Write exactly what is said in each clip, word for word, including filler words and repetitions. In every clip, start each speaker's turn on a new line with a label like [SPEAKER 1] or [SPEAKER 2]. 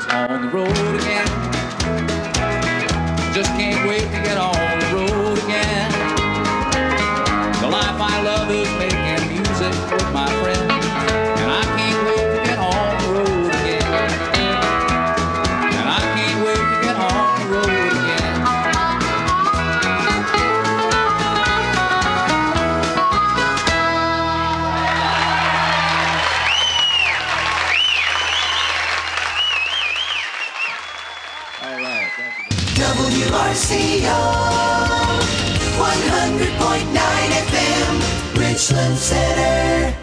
[SPEAKER 1] is on the road again. Just can't wait to get on the road again. The life I love is making music with my friends, and I can't wait to get on the road again. And I can't wait to get on the road again.
[SPEAKER 2] W R C O one hundred point nine F M, Richland Center.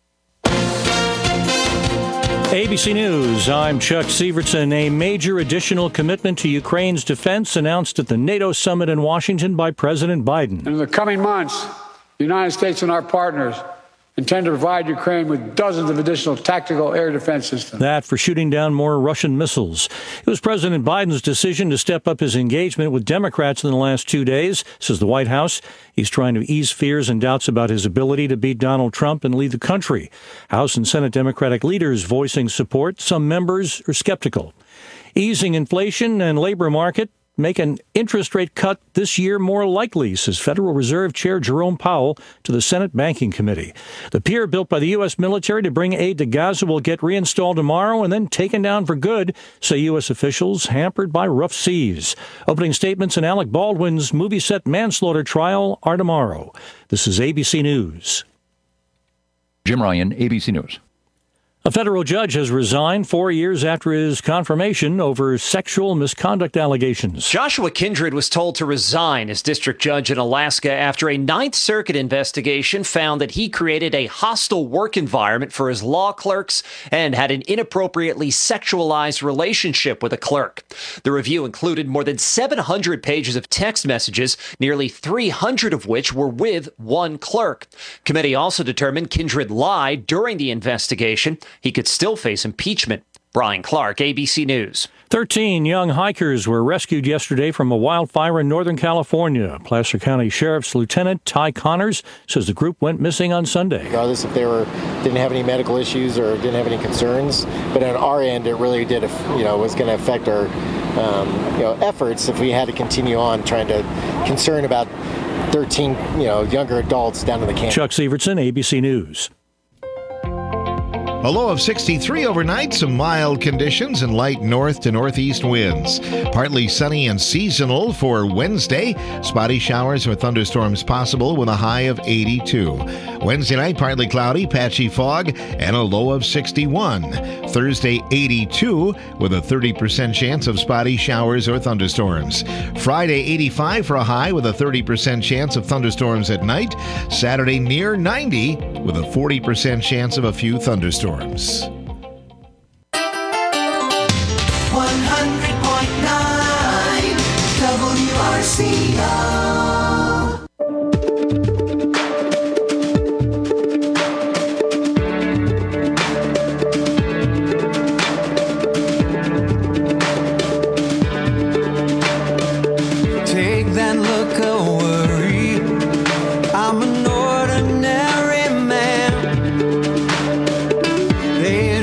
[SPEAKER 3] A B C News, I'm Chuck Sievertson. A major additional commitment to Ukraine's defense announced at the NATO summit in Washington by President Biden.
[SPEAKER 4] In the coming months, the United States and our partners intend to provide Ukraine with dozens of additional tactical air defense systems.
[SPEAKER 3] That for shooting down more Russian missiles. It was President Biden's decision to step up his engagement with Democrats in the last two days, says the White House. He's trying to ease fears and doubts about his ability to beat Donald Trump and lead the country. House and Senate Democratic leaders voicing support. Some members are skeptical. Easing inflation and labor market make an interest rate cut this year more likely, says Federal Reserve Chair Jerome Powell to the Senate Banking Committee. The pier built by the U S military to bring aid to Gaza will get reinstalled tomorrow and then taken down for good, say U S officials, hampered by rough seas. Opening statements in Alec Baldwin's movie set manslaughter trial are tomorrow. This is A B C News.
[SPEAKER 5] Jim Ryan, A B C News.
[SPEAKER 3] A federal judge has resigned four years after his confirmation over sexual misconduct allegations.
[SPEAKER 6] Joshua Kindred was told to resign as district judge in Alaska after a Ninth Circuit investigation found that he created a hostile work environment for his law clerks and had an inappropriately sexualized relationship with a clerk. The review included more than seven hundred pages of text messages, nearly three hundred of which were with one clerk. Committee also determined Kindred lied during the investigation. He could still face impeachment. Brian Clark, A B C News.
[SPEAKER 3] Thirteen young hikers were rescued yesterday from a wildfire in Northern California. Placer County Sheriff's Lieutenant Ty Connors says the group went missing on Sunday.
[SPEAKER 7] Regardless if they were didn't have any medical issues or didn't have any concerns, but on our end, it really did, you know, was going to affect our, um, you know, efforts if we had to continue on trying to concern about thirteen, you know, younger adults down in the camp.
[SPEAKER 3] Chuck Sievertson, A B C News.
[SPEAKER 8] A low of sixty-three overnight, some mild conditions and light north to northeast winds. Partly sunny and seasonal for Wednesday. Spotty showers or thunderstorms possible with a high of eighty-two. Wednesday night, partly cloudy, patchy fog, and a low of sixty-one. Thursday, eighty-two with a thirty percent chance of spotty showers or thunderstorms. Friday, eighty-five for a high with a thirty percent chance of thunderstorms at night. Saturday, near ninety with a forty percent chance of a few thunderstorms.
[SPEAKER 2] one hundred point nine W R C O.
[SPEAKER 9] Take that look of worry. I'm an ordinary man. They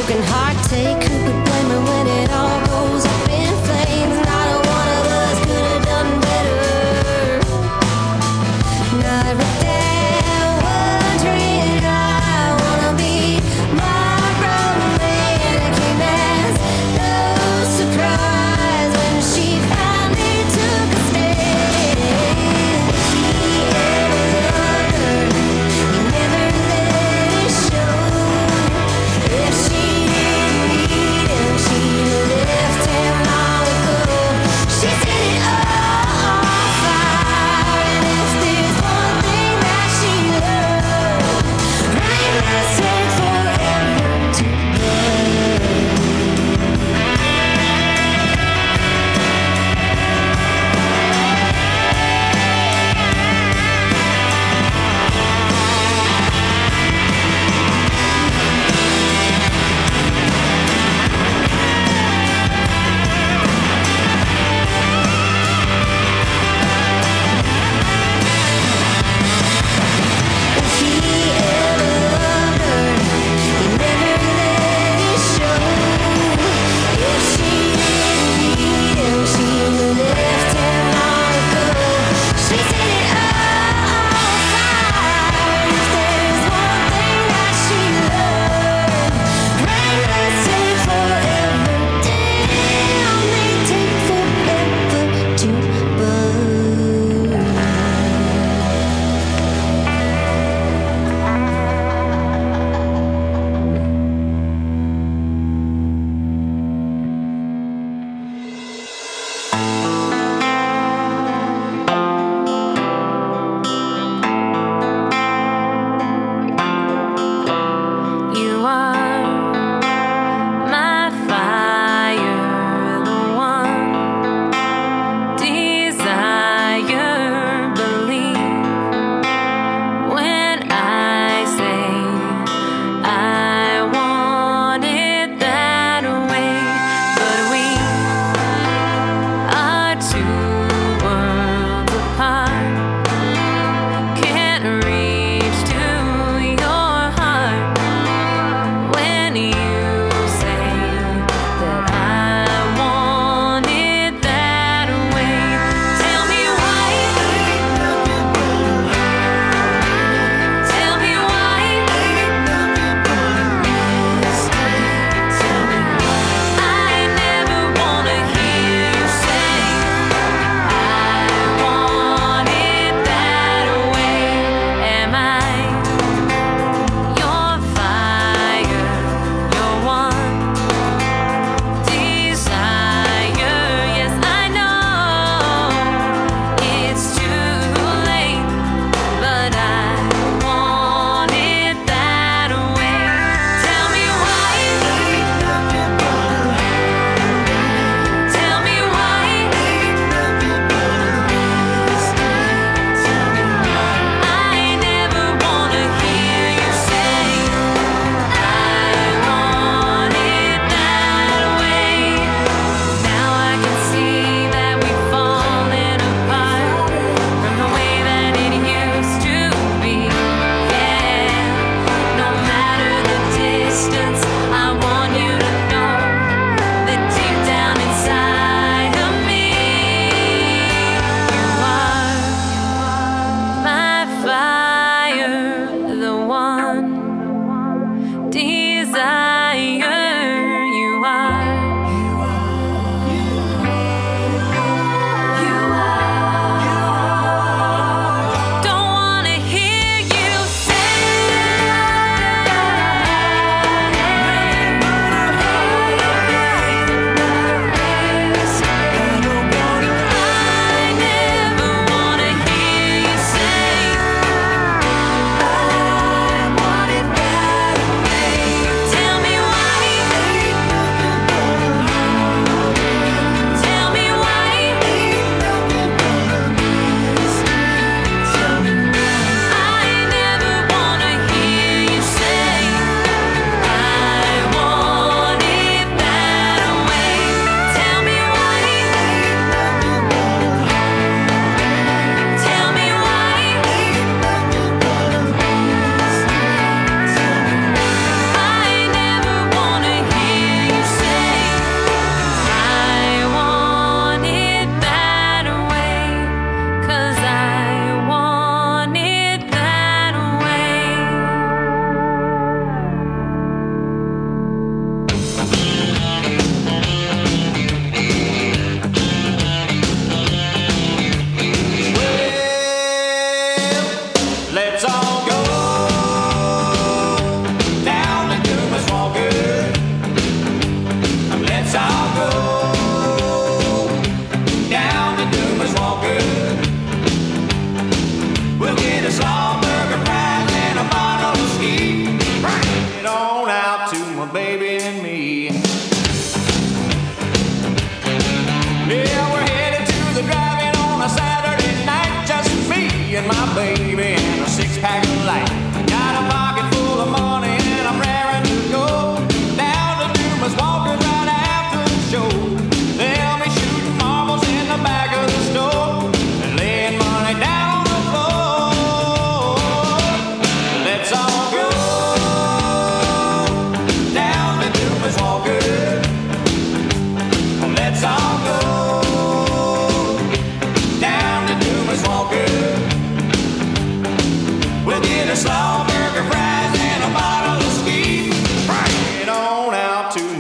[SPEAKER 10] broken heart take. Who could blame her when it all goes up in flames? Not a one of us could have done better. Now I wrote that one dream, I wanna be my romantic as no surprise when she finally took a stand. If he ever loved her, he never let it show. If she didn't need him,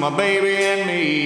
[SPEAKER 11] my baby and me.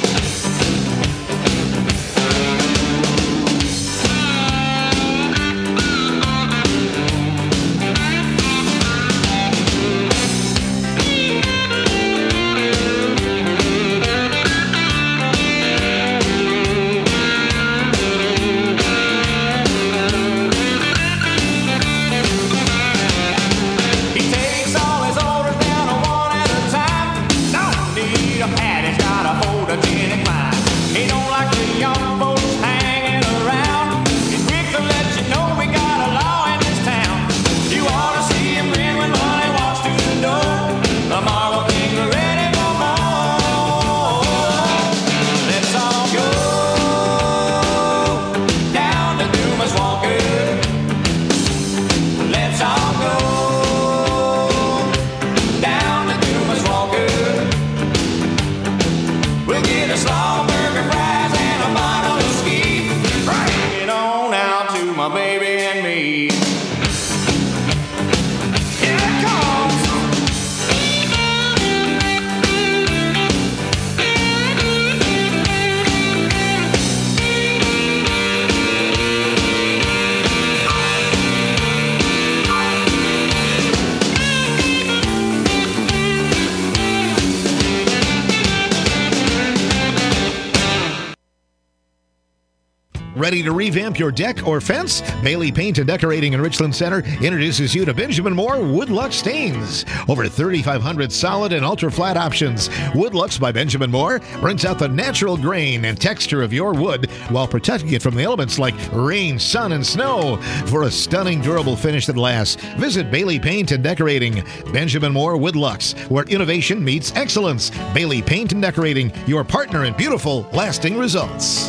[SPEAKER 8] Ready to revamp your deck or fence? Bailey Paint and Decorating in Richland Center introduces you to Benjamin Moore Woodlux stains. Over thirty-five hundred solid and ultra-flat options. Woodlux by Benjamin Moore brings out the natural grain and texture of your wood while protecting it from the elements like rain, sun, and snow. For a stunning, durable finish that lasts, visit Bailey Paint and Decorating. Benjamin Moore Woodlux, where innovation meets excellence. Bailey Paint and Decorating, your partner in beautiful, lasting results.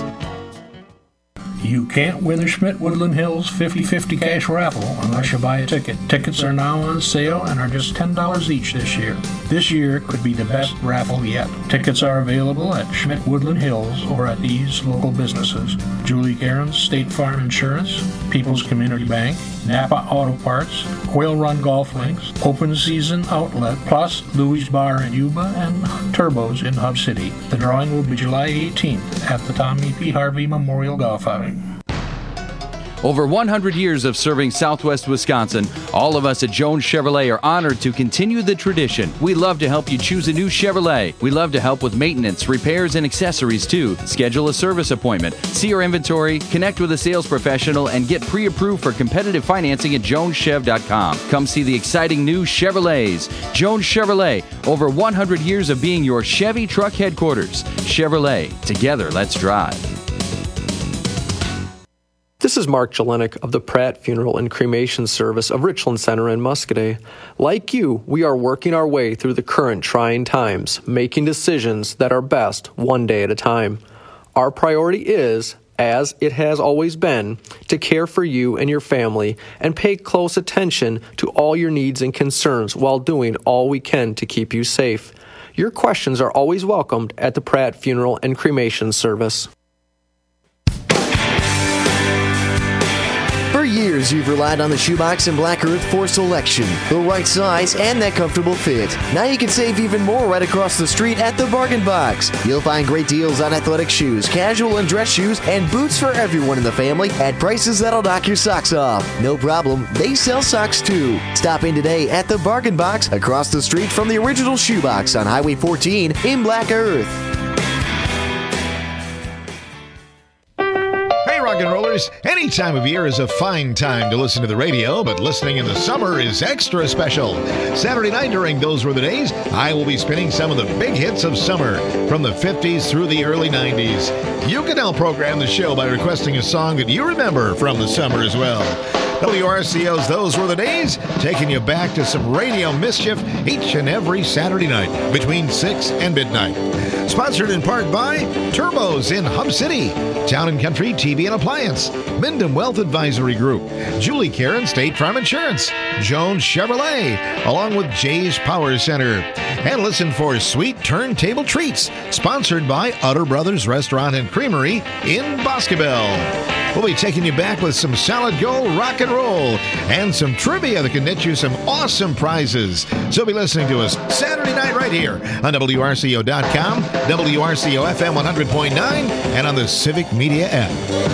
[SPEAKER 12] You can't win the Schmidt Woodland Hills fifty-fifty cash raffle unless you buy a ticket. Tickets are now on sale and are just ten dollars each this year. This year could be the best raffle yet. Tickets are available at Schmidt Woodland Hills or at these local businesses: Julie Cairns State Farm Insurance, People's Community Bank, Napa Auto Parts, Quail Run Golf Links, Open Season Outlet, plus Louis Bar in Yuba and Turbos in Hub City. The drawing will be July eighteenth at the Tommy P. Harvey Memorial Golf Outing.
[SPEAKER 13] Over one hundred years of serving Southwest Wisconsin, all of us at Jones Chevrolet are honored to continue the tradition. We love to help you choose a new Chevrolet. We love to help with maintenance, repairs, and accessories too. Schedule a service appointment, see our inventory, connect with a sales professional, and get pre-approved for competitive financing at jones chev dot com. Come see the exciting new Chevrolets. Jones Chevrolet, over one hundred years of being your Chevy truck headquarters. Chevrolet, together let's drive.
[SPEAKER 14] This is Mark Jelinek of the Pratt Funeral and Cremation Service of Richland Center in Muscoda. Like you, we are working our way through the current trying times, making decisions that are best one day at a time. Our priority is, as it has always been, to care for you and your family and pay close attention to all your needs and concerns while doing all we can to keep you safe. Your questions are always welcomed at the Pratt Funeral and Cremation Service.
[SPEAKER 15] For years, you've relied on the Shoebox and Black Earth for selection, the right size, and that comfortable fit. Now you can save even more right across the street at the Bargain Box. You'll find great deals on athletic shoes, casual and dress shoes, and boots for everyone in the family at prices that'll knock your socks off. No problem, they sell socks too. Stop in today at the Bargain Box across the street from the original Shoebox on Highway fourteen in Black Earth.
[SPEAKER 8] Rock and rollers, any time of year is a fine time to listen to the radio, but listening in the summer is extra special. Saturday night during Those Were the Days, I will be spinning some of the big hits of summer from the fifties through the early nineties. You can now program the show by requesting a song that you remember from the summer as well. W R C O's Those Were the Days, taking you back to some radio mischief each and every Saturday night between six and midnight. Sponsored in part by Turbos in Hub City, Town and Country T V and Appliance, Minden Wealth Advisory Group, Julie Cairns State Farm Insurance, Jones Chevrolet, along with Jay's Power Center. And listen for Sweet Turntable Treats, sponsored by Utter Brothers Restaurant and Creamery in Boscobel. We'll be taking you back with some solid gold rock and roll and some trivia that can net you some awesome prizes. So be listening to us Saturday night right here on W R C O dot com, W R C O F M one hundred point nine, and on the Civic Media app.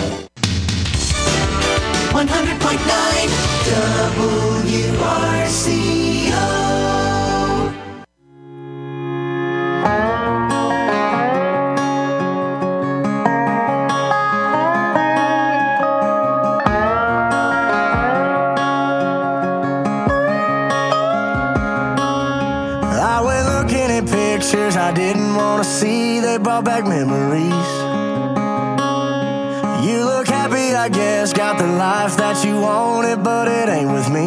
[SPEAKER 2] one hundred point nine W R C O.
[SPEAKER 11] I went looking at pictures I didn't want to see. They brought back memories. You look happy, I guess, got the life that you wanted, but it ain't with me.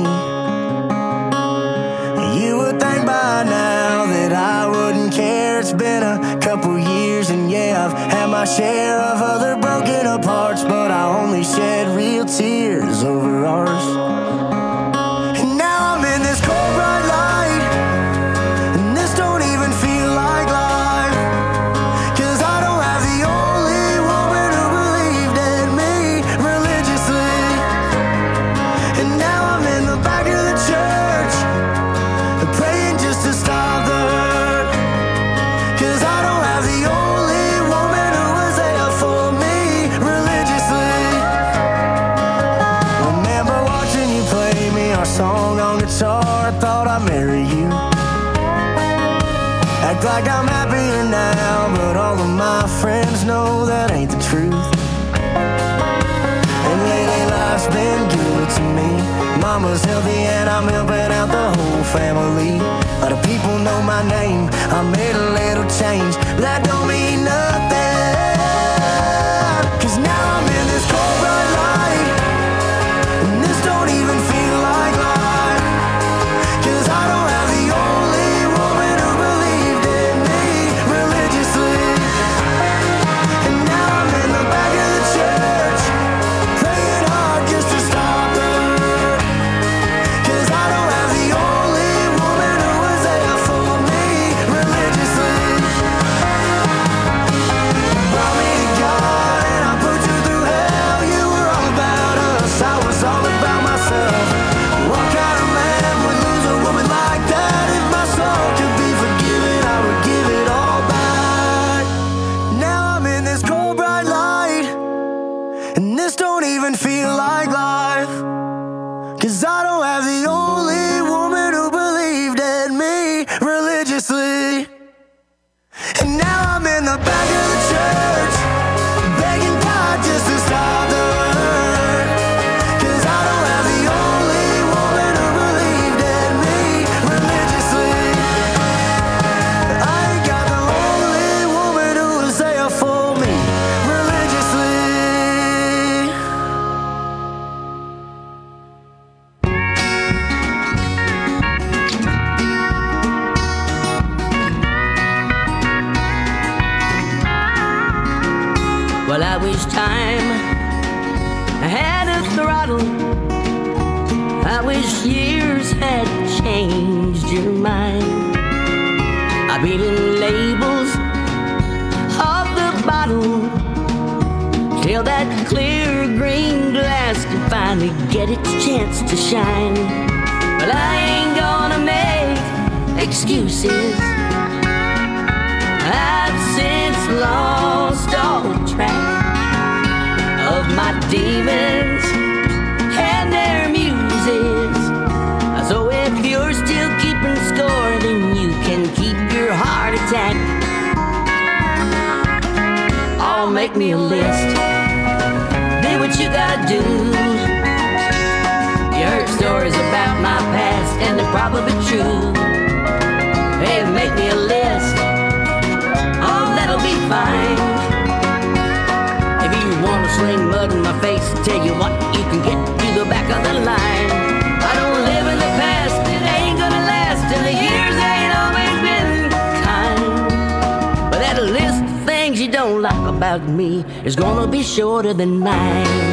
[SPEAKER 11] You would think by now that I wouldn't care. It's been a couple years, and yeah, I've had my share of other broken apart, but I only shed real tears over ours. And now I'm in this cold bright light, and this don't even feel like life, 'cause I don't have the only woman who believed in me religiously. And now I'm in the back of the church, praying just to stop the hurt, 'cause I don't have the only woman who was there for me religiously. Remember watching you play me our song on guitar, I thought I'd marry you. Act like I'm happier now, but all of my friends know that ain't the truth. And lately life's been good to me. Mama's healthy and I'm helping out the whole family. A lot of people know my name, I made a little change, but that don't mean nothing, 'cause now I'm in this cold bright light, and this don't even feel like life, 'cause I don't have the only woman who believed in me religiously. And now I'm in the back of the church, praying hard just to stop the hurt, 'cause I don't have the only woman who was there for me religiously. Brought me to God and I put you through hell. You were all about us, I was all about myself. What kind of man would lose a woman like that? If my soul could be forgiven, I would give it all back. Now I'm in this cold bright light, and this don't even feel like life, 'cause I don't have the only woman who believed in me religiously. And now I'm in the back of the church, begging God just to stop the hurt, 'cause I don't have the only woman who believed in me religiously. I ain't got the only woman who was there for me religiously.
[SPEAKER 16] Well, I wish time had a throttle. I wish years had changed your mind. I've been in labels off the bottle till that clear green glass can finally get its chance to shine. But I ain't gonna make excuses. I've since lost all track of my demons and their muses. So if you're still keeping score, then you can keep your heart attack. Oh, make me a list, do what you gotta do. You heard stories about my past and they're probably true. Hey, make me a list, oh, that'll be fine. If you wanna sling mud in my face, tell you what, you can get to the back of the line. I don't live in the past, it ain't gonna last, and the years ain't always been kind. But that list of things you don't like about me is gonna be shorter than mine.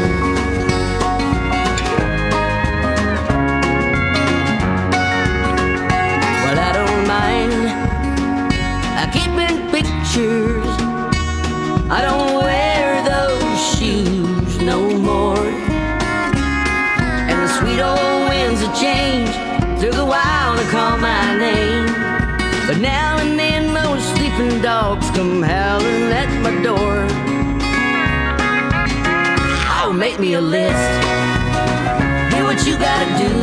[SPEAKER 16] Well, I don't mind I don't wear those shoes no more. And the sweet old winds of change took a while to call my name. But now and then those sleeping dogs come howling at my door. Oh, make me a list. Do what you gotta do.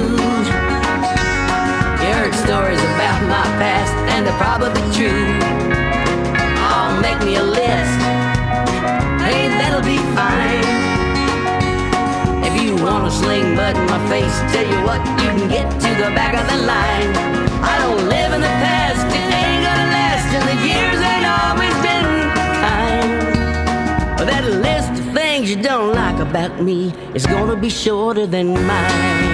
[SPEAKER 16] You heard stories about my past, and they're probably true. Oh, make me a list. Hey, that'll be fine. If you wanna sling mud in my face, tell you what, you can get to the back of the line. I don't live in the past, it ain't gonna last, and the years ain't always been kind. But that list of things you don't like about me is gonna be shorter than mine.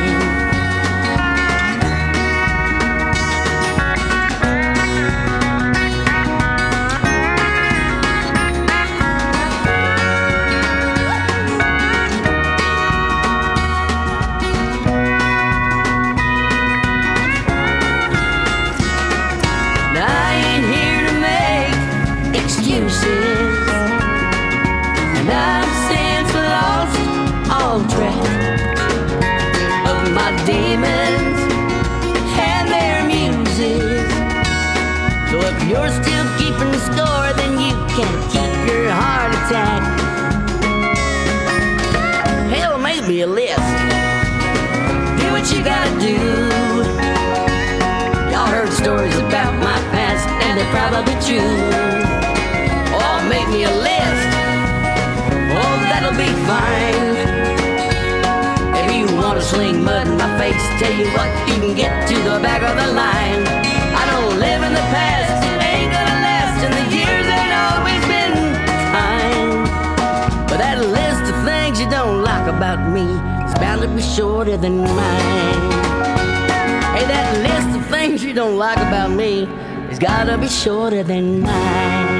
[SPEAKER 16] And I've since lost all track of my demons and their music. So if you're still keeping score, then you can't keep your heart attack. Hell, make me a list. Do what you gotta do. Y'all heard stories about my past, and they're probably true. Oh, make me a list. Oh, that'll be fine. If you wanna sling mud in my face, tell you what, you can get to the back of the line. I don't live in the past, it ain't gonna last, and the years ain't always been kind. But that list of things you don't like about me is bound to be shorter than mine. Hey, that list of things you don't like about me has gotta be shorter than mine.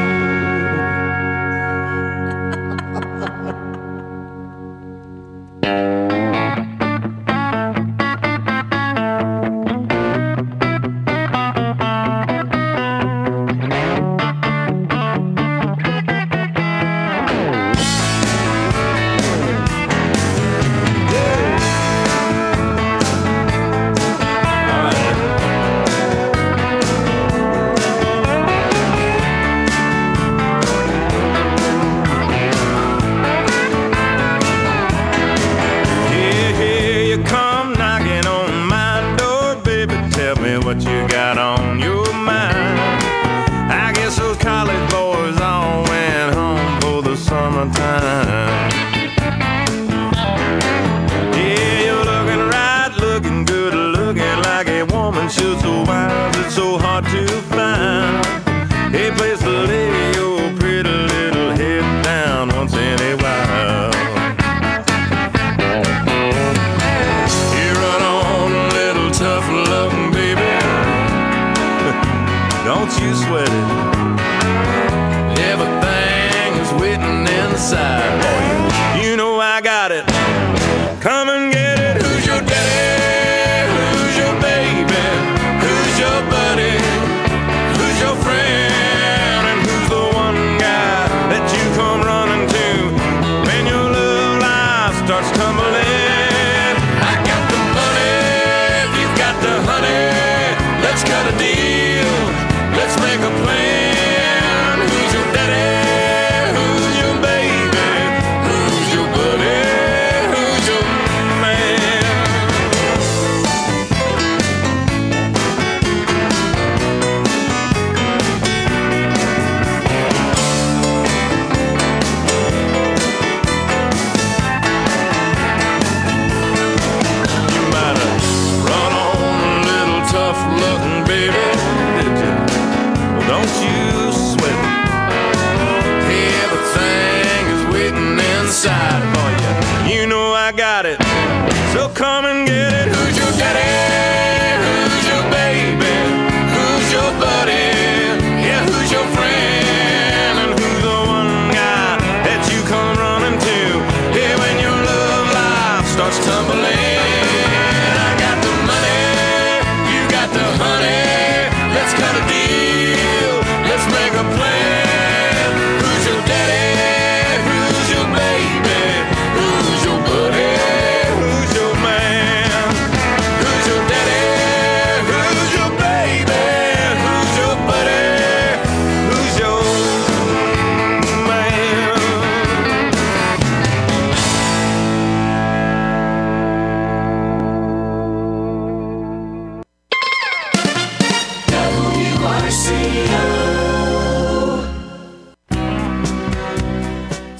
[SPEAKER 11] Let's cut a deal. Let's make a plan. Who's your daddy?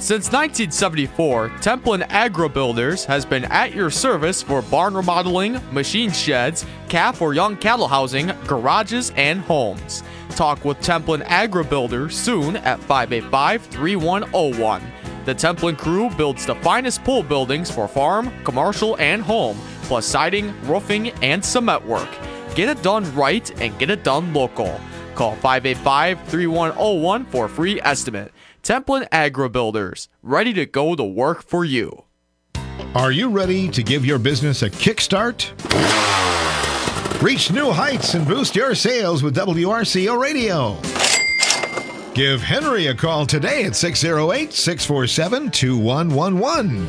[SPEAKER 17] Since nineteen seventy-four, Templin Agro Builders has been at your service for barn remodeling, machine sheds, calf or young cattle housing, garages, and homes. Talk with Templin Agro Builders soon at five eight five, three one zero one. The Templin crew builds the finest pool buildings for farm, commercial, and home, plus siding, roofing, and cement work. Get it done right and get it done local. Call five eight five, three one zero one for a free estimate. Templin Agro Builders, ready to go to work for you.
[SPEAKER 8] Are you ready to give your business a kickstart? Reach new heights and boost your sales with W R C O Radio. Give Henry a call today at six oh eight, six four seven, two one one one.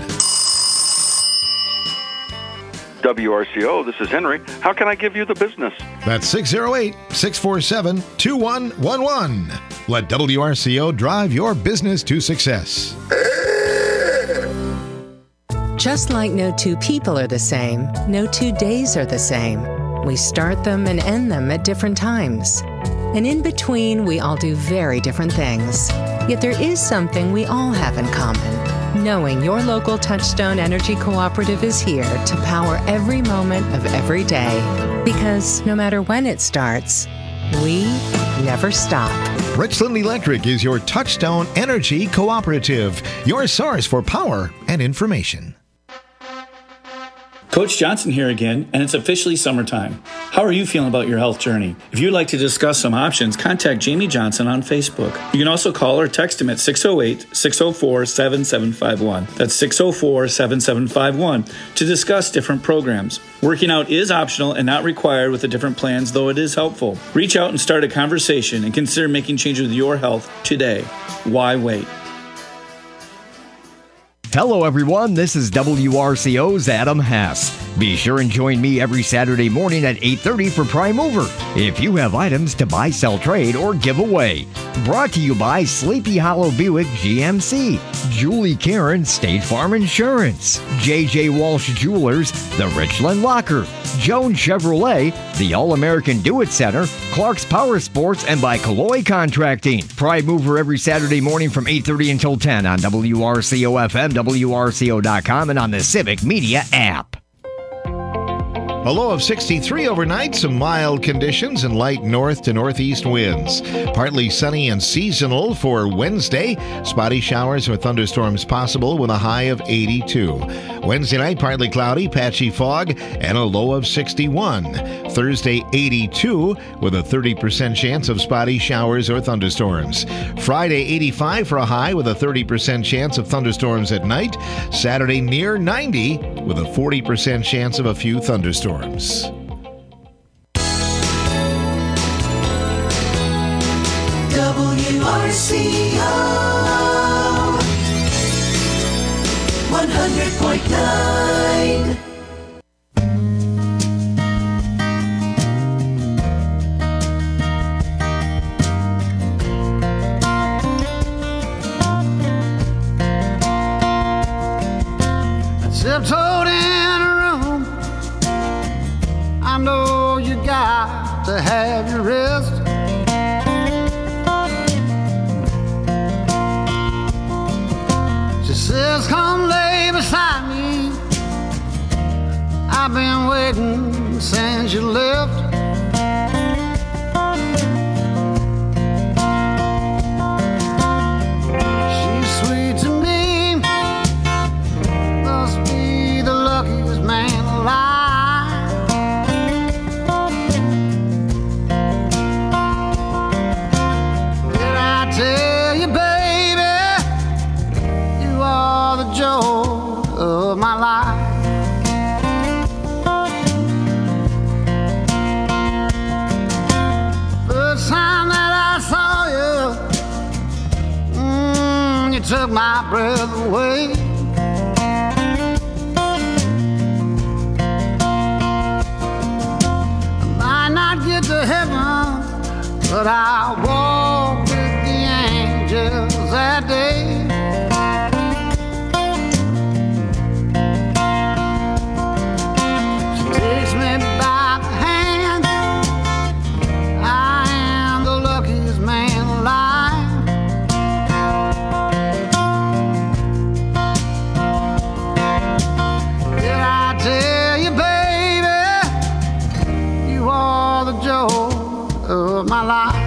[SPEAKER 18] W R C O, this is Henry. How can I give you the business?
[SPEAKER 8] That's six oh eight, six four seven, two one one one. Let W R C O drive your business to success.
[SPEAKER 19] Just like no two people are the same, no two days are the same. We start them and end them at different times. And in between, we all do very different things. Yet there is something we all have in common. Knowing your local Touchstone Energy Cooperative is here to power every moment of every day. Because no matter when it starts, we never stop.
[SPEAKER 8] Richland Electric is your Touchstone Energy Cooperative, your source for power and information.
[SPEAKER 20] Coach Johnson here again, and it's officially summertime. How are you feeling about your health journey? If you'd like to discuss some options, contact Jamie Johnson on Facebook. You can also call or text him at six oh eight, six oh four, seven seven five one. That's six oh four, seven seven five one to discuss different programs. Working out is optional and not required with the different plans, though it is helpful. Reach out and start a conversation and consider making changes with your health today. Why wait?
[SPEAKER 21] Hello, everyone. This is W R C O's Adam Hess. Be sure and join me every Saturday morning at eight thirty for Prime Mover if you have items to buy, sell, trade, or give away. Brought to you by Sleepy Hollow Buick G M C, Julie Karen State Farm Insurance, J J Walsh Jewelers, The Richland Locker, Jones Chevrolet, the All-American Do-It Center, Clark's Power Sports, and by Calloy Contracting. Prime Mover every Saturday morning from eight thirty until ten on W R C O F M, W R C O dot com, and on the Civic Media app.
[SPEAKER 8] A low of sixty-three overnight, some mild conditions and light north to northeast winds. Partly sunny and seasonal for Wednesday. Spotty showers or thunderstorms possible with a high of eighty-two. Wednesday night, partly cloudy, patchy fog, and a low of sixty-one. Thursday, eighty-two with a thirty percent chance of spotty showers or thunderstorms. Friday, eighty-five for a high with a thirty percent chance of thunderstorms at night. Saturday, near ninety with a forty percent chance of a few thunderstorms.
[SPEAKER 2] W R C O one hundred point nine.
[SPEAKER 22] Tiptoed in a room. I know you got to have your rest. She says, come lay beside me. I've been waiting since you left. She's sweet to me. Must be the luckiest man alive. Did I tell you, baby, you are the joy of my life? First time that I saw you, mm, you took my breath away. I might not get to heaven, but I'll walk with the angels that day. She takes me by the hand. I am the luckiest man alive. of my life.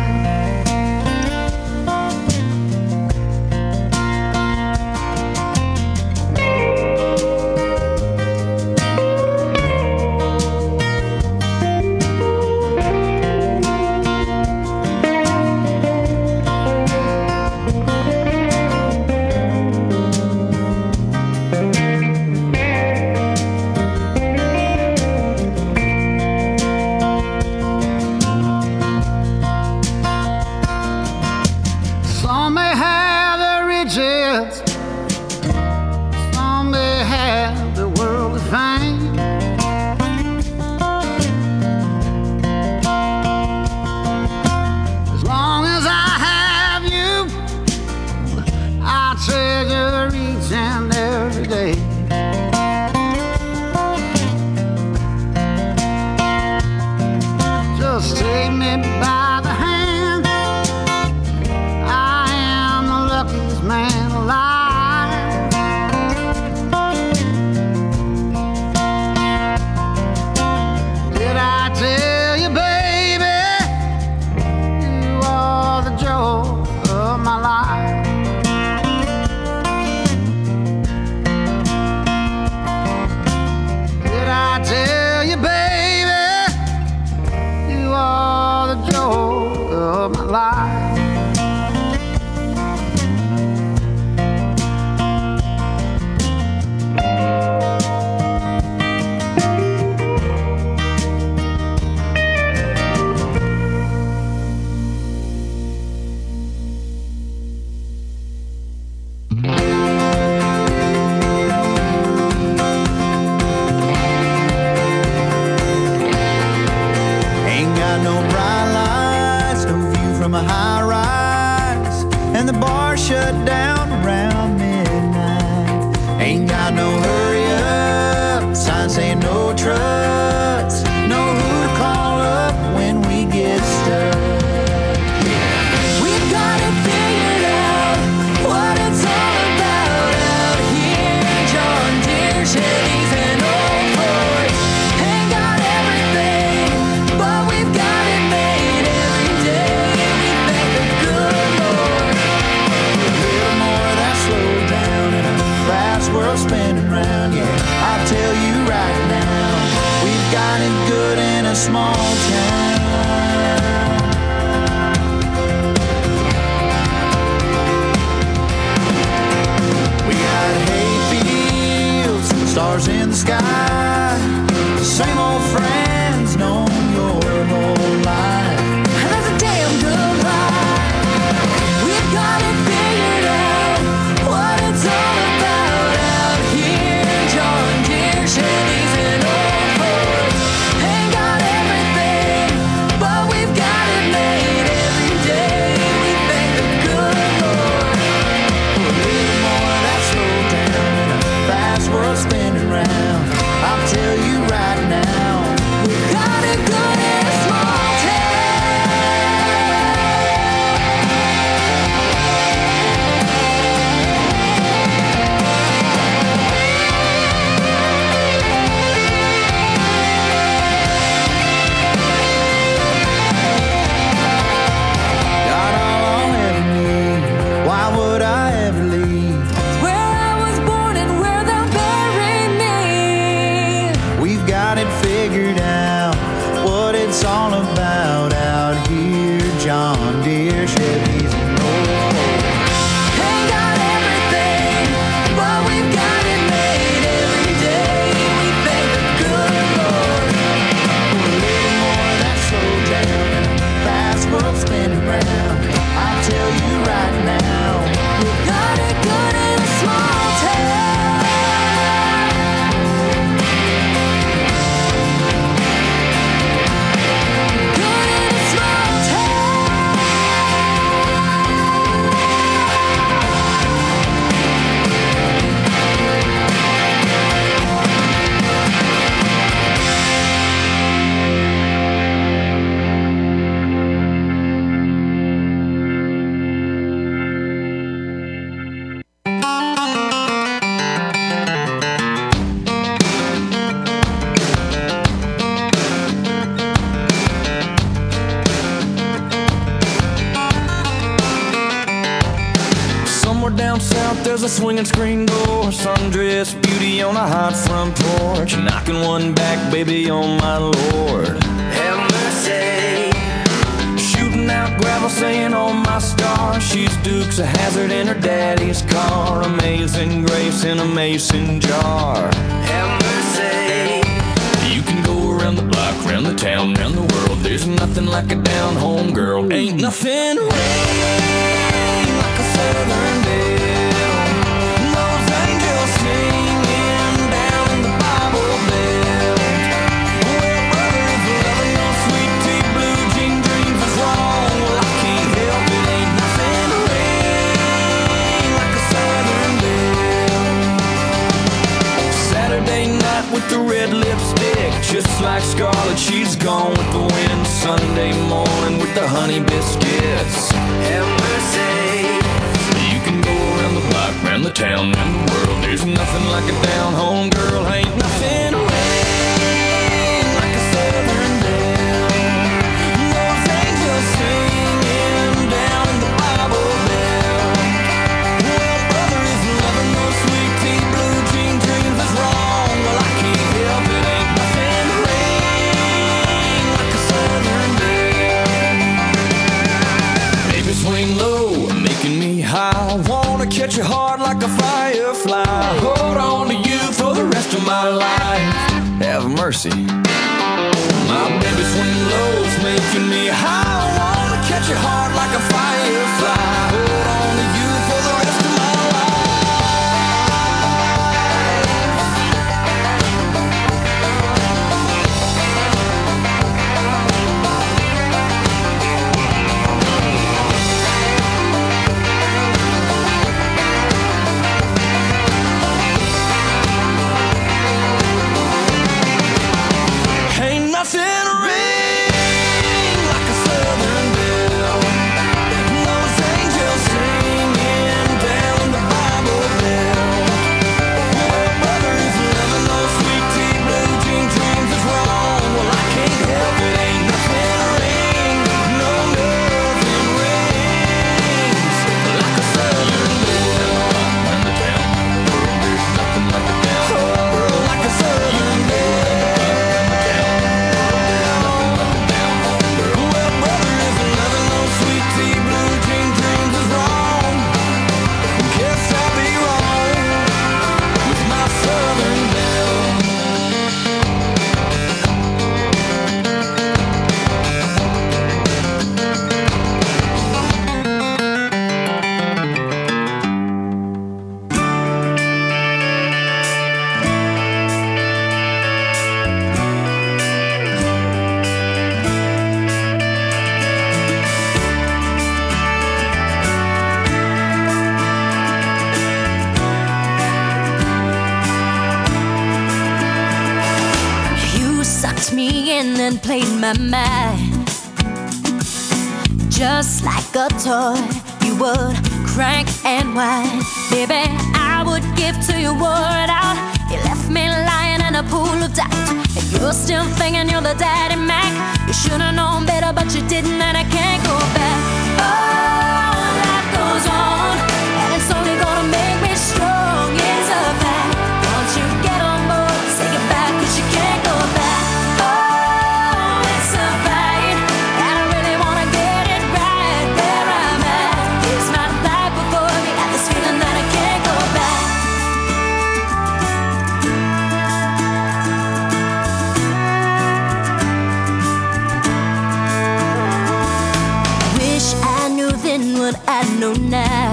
[SPEAKER 9] There's a swinging screen door, sundress beauty on a hot front porch, knocking one back, baby, on my Lord. Have mercy. Shooting out gravel, saying, oh my star. She's Dukes of Hazzard in her daddy's car. Amazing grace in a mason jar. Have mercy. You can go around the block, around the town, around the world. There's nothing like a down home girl. Ain't nothing rain like a southern belle. Those angels singing down in the Bible Belt. Well, brother, if loving those sweet tea blue jean dreams is wrong, well, I can't help it. Ain't nothing rain like a southern belle. Saturday night with the red lipstick, just like Scarlett, she's gone with the wind. Sunday morning with the honey biscuits. Have mercy. You can go around the block, around the town, around the world. There's nothing like a down home girl. Ain't nothing rain like a southern belle. Those angels singing down in the Bible Belt. Well, brother, if loving those sweet tea blue jean dreams is wrong, well, I can't help it. Ain't nothing rain like a southern belle. Baby, swing low, making me high. Wanna catch your heart like a firefly. Hold on to you for the rest of my life. Have mercy. My baby, swing low's making me high. Wanna catch your heart like a firefly. Hold on to you for the rest of my life. Ain't nothing ring like a southern belle. Those angels singing down in the Bible Belt. Well, brother, if loving those sweet tea blue jean dreams is wrong, well, I can't help it. Ain't nothing ring, no, nothing rings like a southern belle. In the town, there's nothing like a down home, like a southern belle.
[SPEAKER 10] You sucked me in and played my mind. Just like a toy, you would crank and whine. Baby, I would give till you wore it out. You left me lying in a pool of doubt. And you're still thinking you're the daddy Mac. You should've known better, but you didn't, and I can't go back. Oh, life goes on, and it's only gonna make me strong. It's a fact. Once you get on board, say goodbye, 'cause you can't go back. Oh, it's a fight, and I really wanna get it right. Where I'm at is my life before me. Got this feeling that I can't go back. Wish I knew then what I know now.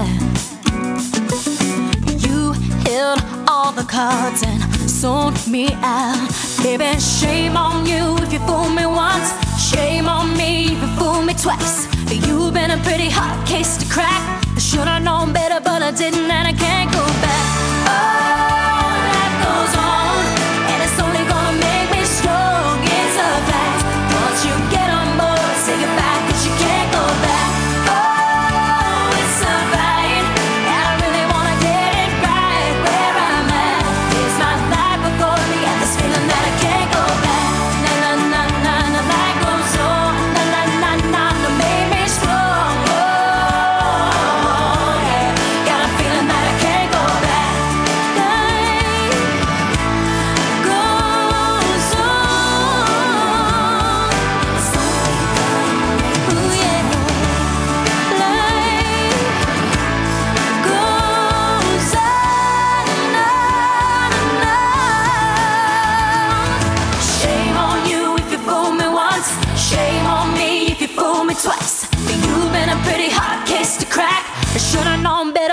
[SPEAKER 10] You held all the cards and sold me out. Baby, shame on you if you fool me once. Shame on me if you fool me twice. You've been a pretty hard case to crack. I should've known better, but I didn't, and I can't go back. Oh, life goes on, and it's only gonna make me strong. It's a fact. Once you get on board, say goodbye, 'cause you can't go back. Oh, it's a fight, and I really wanna get it right. Where I'm at is my life before me. Got this feeling that I can't go back. Na na na na na, life goes on. Na na na na na, made me strong. Oh yeah, got a feeling that I can't go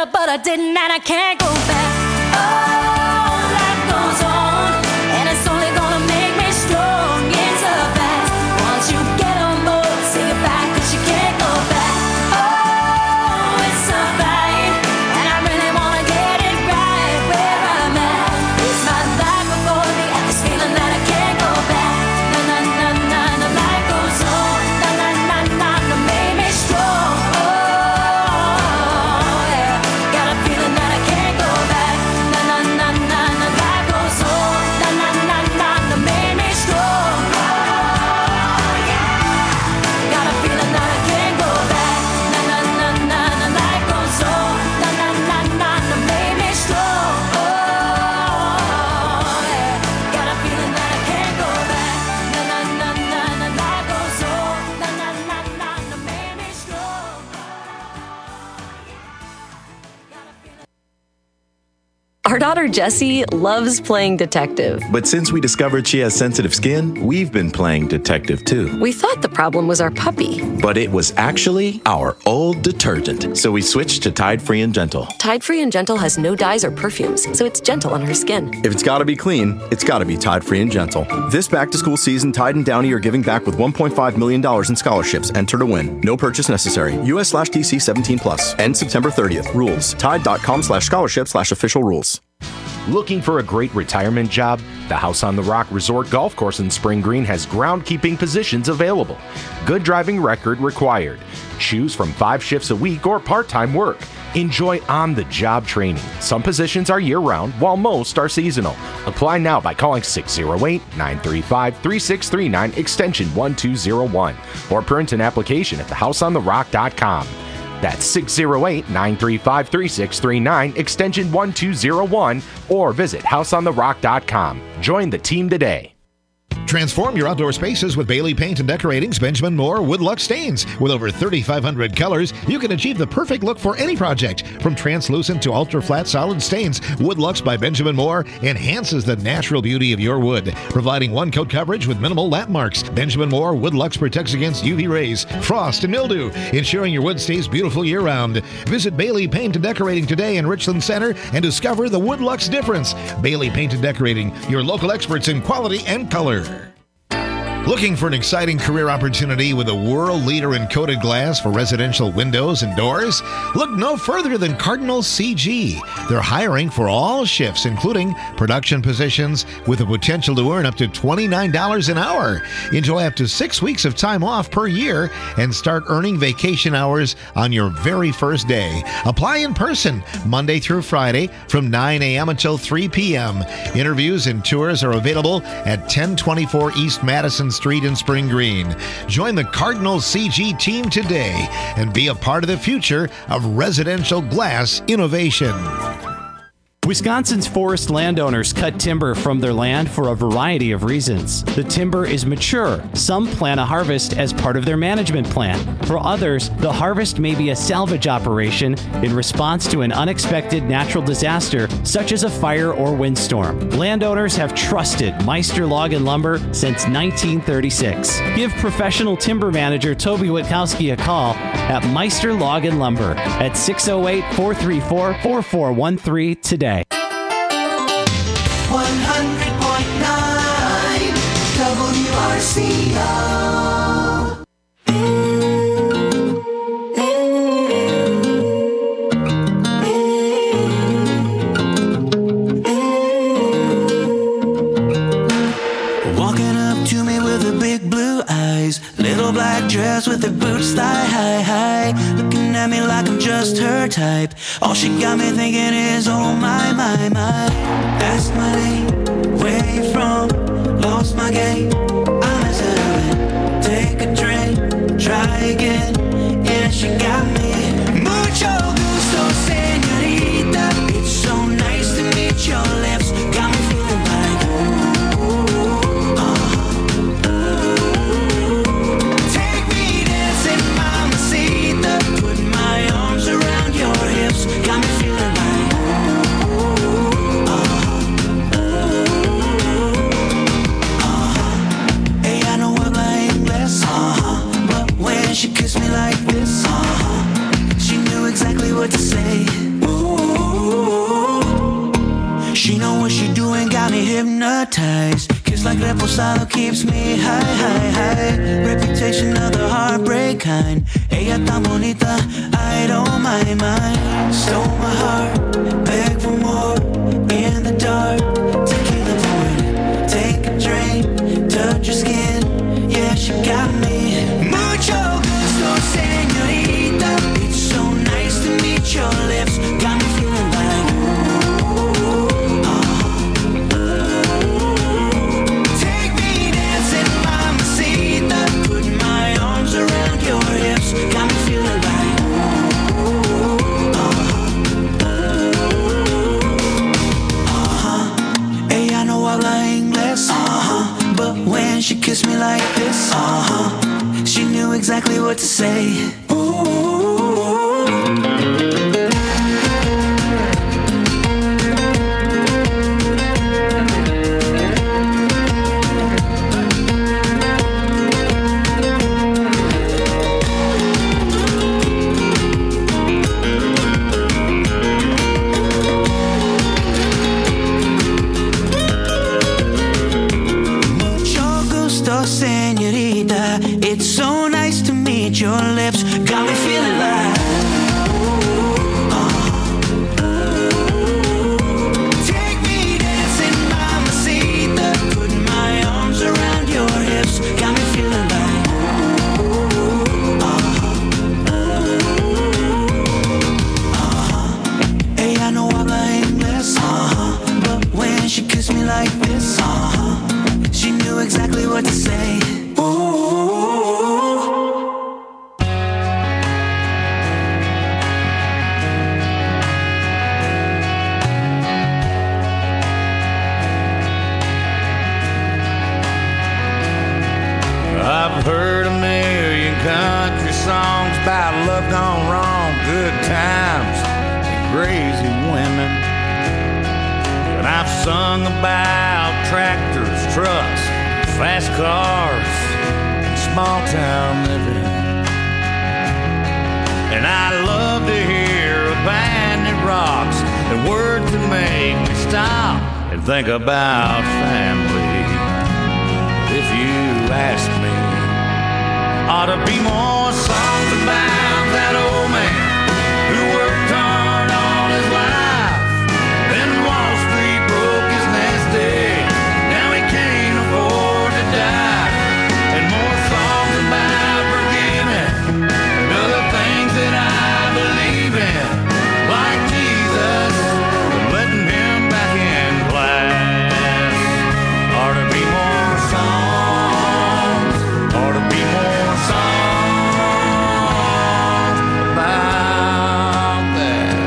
[SPEAKER 10] up, but I didn't, and I can't go back. Oh, life goes on, and it's only gonna make me strong. It's a fact. Once you get on board, say goodbye, 'cause you can't go back. Oh, it's a fight, and I really wanna get it right where I'm at. It's my life before me, and this feeling that I can't go back. Na na na na na, life goes on. Na na na na na, made me strong. Oh yeah, got a feeling that I can't go back. Na na na na na, life goes on. Na na na na na, made me strong. Oh yeah, got a feeling that I can't go back. Na na na na na, life goes on. Na na na na na, made me strong. Oh yeah, got a feeling that I can't go back. Na na na na na, life goes on. Na na na na na, made me strong.
[SPEAKER 1] Our daughter Jessie loves playing detective.
[SPEAKER 4] But since we discovered she has sensitive skin, we've been playing detective too.
[SPEAKER 1] We thought the problem was our puppy.
[SPEAKER 4] But it was actually our old detergent. So we switched to Tide Free and Gentle.
[SPEAKER 1] Tide Free and Gentle has no dyes or perfumes, so it's gentle on her skin.
[SPEAKER 4] If it's gotta be clean, it's gotta be Tide Free and Gentle. This back to school season, Tide and Downy are giving back with one point five million dollars in scholarships. Enter to win. No purchase necessary. U S slash D C seventeen plus. End September thirtieth. Rules. Tide.com slash scholarship slash official rules.
[SPEAKER 23] Looking for a great retirement job? The House on the Rock Resort Golf Course in Spring Green has groundskeeping positions available. Good driving record required. Choose from five shifts a week or part-time work. Enjoy on-the-job training. Some positions are year-round, while most are seasonal. Apply now by calling six oh eight, nine three five, three six three nine, extension one two oh one, or print an application at the house on the rock dot com. That's six oh eight, nine three five, three six three nine, extension one two oh one, or visit house on the rock dot com. Join the team today.
[SPEAKER 8] Transform your outdoor spaces with Bailey Paint and Decorating's Benjamin Moore Woodluck Stains. With over thirty-five hundred colors, you can achieve the perfect look for any project. From translucent to ultra-flat solid stains, Woodlucks by Benjamin Moore enhances the natural beauty of your wood, providing one-coat coverage with minimal lap marks. Benjamin Moore Woodlucks protects against U V rays, frost, and mildew, ensuring your wood stays beautiful year-round. Visit Bailey Paint and Decorating today in Richland Center and discover the Woodlucks difference. Bailey Paint and Decorating, your local experts in quality and color. Looking for an exciting career opportunity with a world leader in coated glass for residential windows and doors? Look no further than Cardinal C G. They're hiring for all shifts, including production positions, with the potential to earn up to twenty-nine dollars an hour. Enjoy up to six weeks of time off per year and start earning vacation hours on your very first day. Apply in person Monday through Friday from nine a.m. until three p.m. Interviews and tours are available at ten twenty-four East Madison Street in Spring Green. Join the Cardinal C G team today and be a part of the future of residential glass innovation.
[SPEAKER 24] Wisconsin's forest landowners cut timber from their land for a variety of reasons. The timber is mature. Some plan a harvest as part of their management plan. For others, the harvest may be a salvage operation in response to an unexpected natural disaster, such as a fire or windstorm. Landowners have trusted Meister Log and Lumber since nineteen thirty-six. Give professional timber manager Toby Witkowski a call at Meister Log and Lumber at six oh eight, four three four, four four one three today.
[SPEAKER 2] one hundred point nine W R C O.
[SPEAKER 11] Walking up to me with her big blue eyes, little black dress with her boots thigh high high, looking at me like I'm just her type. All she got me thinking is, oh my, my, my. Ask my name, where you from? Lost my game, I'm hesitant. Take a drink, try again. Yeah, she got me. Mucho gusto, señorita. It's so nice to meet your lips. Got me feeling like ooh, uh, ooh. Take me dancing, mamacita. Put my arms around your hips. Got me feeling like ooh, uh, uh, hey, I know what my English, uh-huh. But when she kissed me like this, uh-huh, she knew exactly what to say. Ooh. hypnotized. Kiss like reposado keeps me high, high, high. Reputation of the heartbreak kind. Ella tan bonita, I don't mind, mind. Stole my heart, beg for more. In the dark, tequila poured. Take a drink, touch your skin. Yeah, she got me. Mucho gusto, señorita. It's so nice to meet your lips. Got me feeling like ooh, uh, take me dancing, mamacita. Put my arms around your hips. Got me feeling like ooh, uh, uh-huh. Ella no habla inglés, uh-huh. But when she kissed me like this, uh-huh, she knew exactly what to say. Ooh. Señorita, it's so nice to meet your lips. Got me feeling like uh, take me dancing, mamacita. Put my arms around your hips. Got me feeling like uh, uh, ella no habla inglés, uh, but when she kissed me like this, uh, she knew exactly what to say.
[SPEAKER 3] I've heard a million country songs about love gone wrong, good times, and crazy women. But I've sung about tractors, trucks, fast cars, and small town living. And I love to hear a band that rocks and words that make me stop and think about family. If you ask me, ought to be more songs about that old man who worked hard all his life. Then Wall Street broke his nest egg. Now he can't afford to die. And more songs about forgiving and other things that I believe in, like Jesus and letting him back in class. Ought to be more songs. Ought to be more songs about that.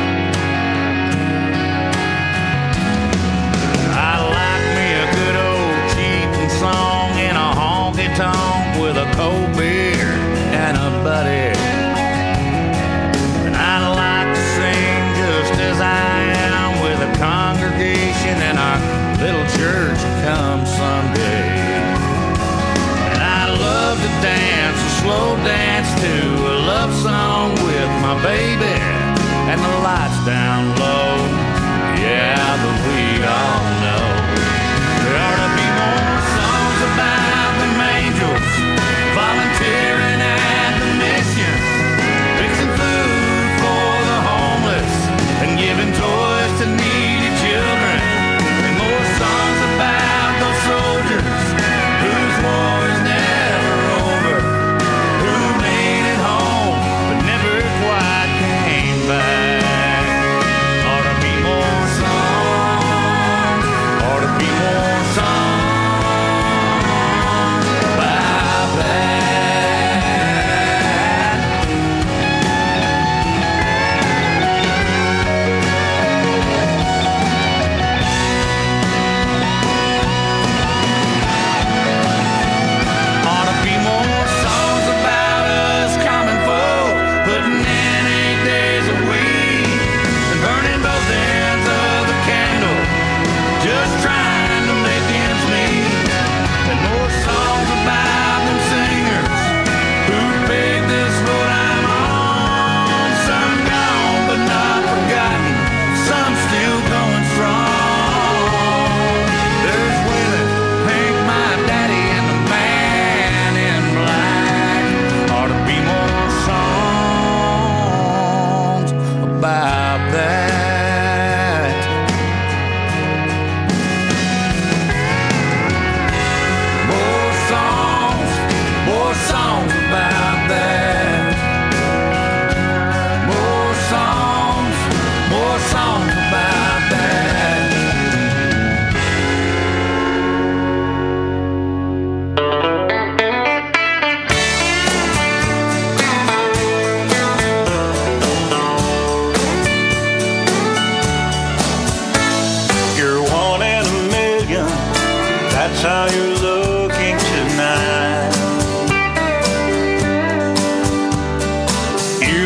[SPEAKER 3] I like me a good old cheating song in a honky tonk with a cold beer and a buddy. And I like to sing just as I am with a congregation in our little church come Sunday. And I love to dance a slow dance to a love song with my baby and the lights down low. Yeah, but we all know there ought to be more songs about the angels volunteering at the mission, fixing food for the homeless and giving toys to needy children. And more songs about those soldiers whose war is never over, who made it home but never quite came back. Ought to be more songs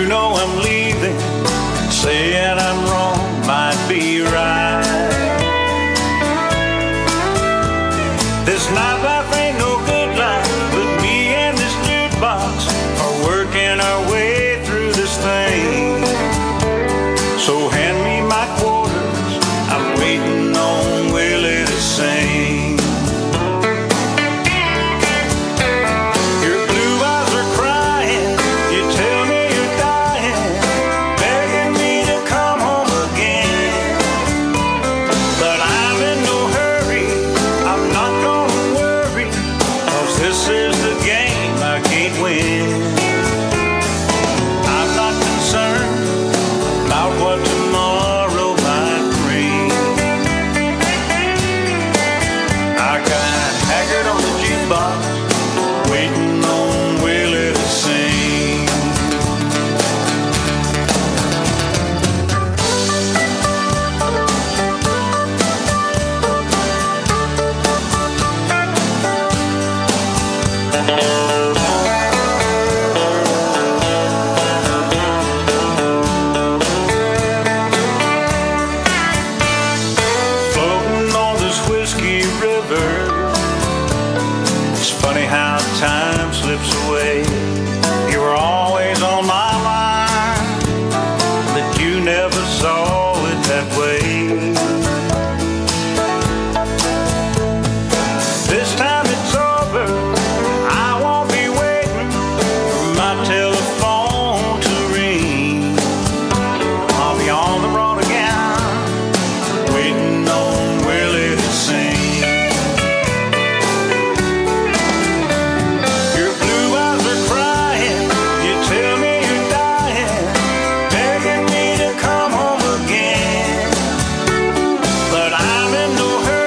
[SPEAKER 3] know I'm leaving. Saying I'm wrong might be right. This nightlife ain't no good life, but me and this jukebox are working our way